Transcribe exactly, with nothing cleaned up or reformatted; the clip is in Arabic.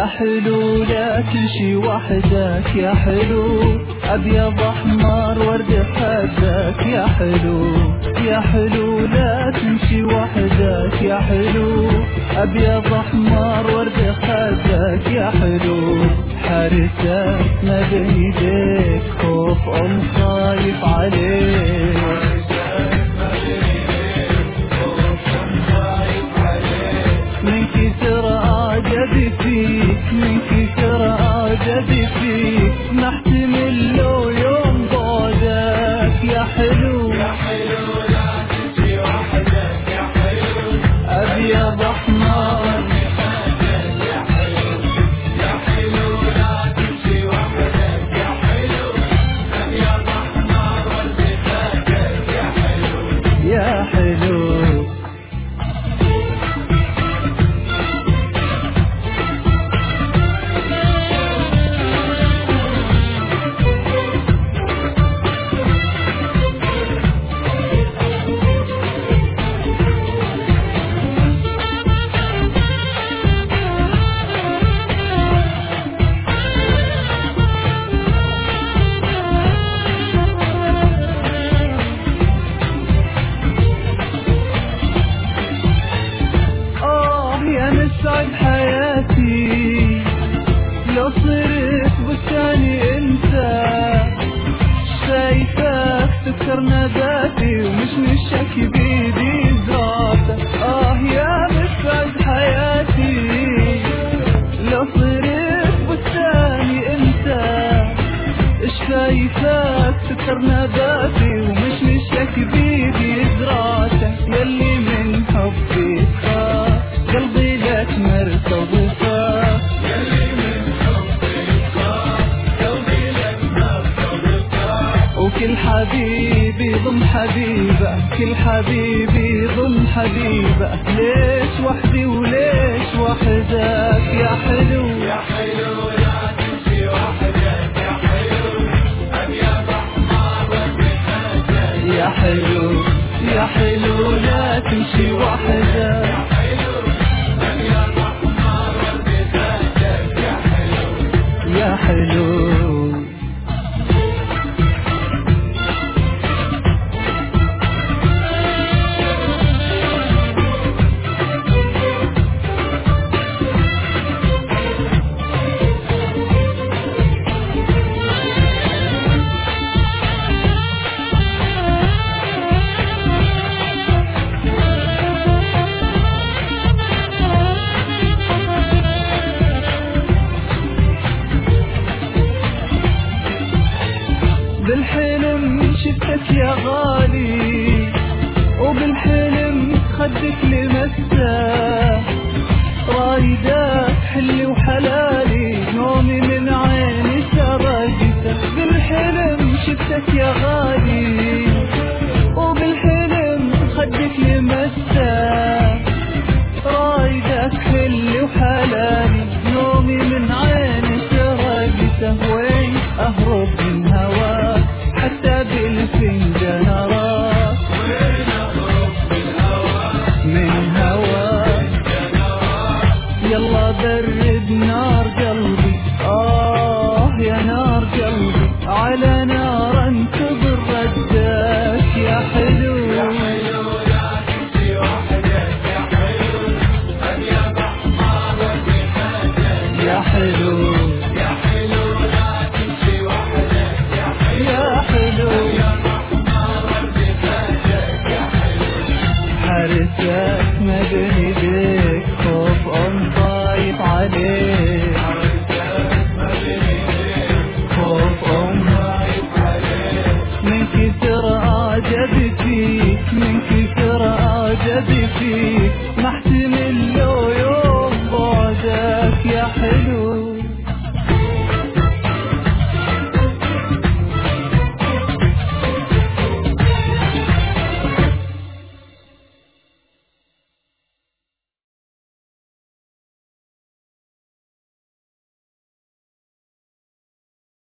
يا حلو لا تمشي وحدك يا حلو، أبيض أحمر ورد حدك يا حلو. يا حلو لا تمشي وحدك يا حلو، أبيض أحمر ورد حدك يا حلو. حارسك ما بين يديك، خوف أم خايف عليك. من كثر عجبي فيك، من كثر عجبي فيك، نحتمل له يوم بعدك يا حلو. يا حلو لا تمشي وحدك يا حلو، أبيض أحمر يا حلو. يا حلو لا تمشي وحدك يا حلو، أبيض أحمر ورد خدك يا حلو. يا حلو. سعد حياتي لو صرت بستاني انت، شايفك تكسر نباتي ومش مشك بيدي زرعتك. اه يا مسعد حياتي لو صرت بستاني انت، شايفك تكسر نباتي ومش مشك بيدي زرعتك. يلي من حبي تخاف قلبي لك مرتبطة، يلي من حبي تخاف قلبي لك مرتبطة. وكل حبيبي ضم حبيبة، كل حبيبي ضم حبيبة. ليش وحدي وليش وحدك يا حلو. يا حلو لا تمشي وحدك يا حلو، أبيض أحمر ورد خدك يا حلو. يا حلو لا تمشي وحدك يا حلو. بالحلم شفتك يا غالي، وبالحلم خدك لمسة، رايدك حلي وحلالي، نومي من عيني سرقتك. بالحلم شفتك يا غالي، وبالحلم خدك لمسة، رايدك حلي وحلالي، نومي من عيني سرقتك. وين أهرب من هواك حتى بالفنجان أراك، وين أهرب من هواك من هواك. يلا برد نار قلبي، آه يا نار قلبي، على نار انتظر ردك يا حلو. يا حلو لا تمشي وحدك يا حلو، أبيض أحمر ورد خدك يا حلو. يا حلو لا تمشي وحدك يا حلو، يا حلو. أبيض أحمر ورد خدك يا حلو. حارسك ما بين يديك، خوف أم خايف عليك. حارسك ما بين يديك، خوف أم خايف عليك. من كثر عجبي فيك، من كثر عجبي فيك،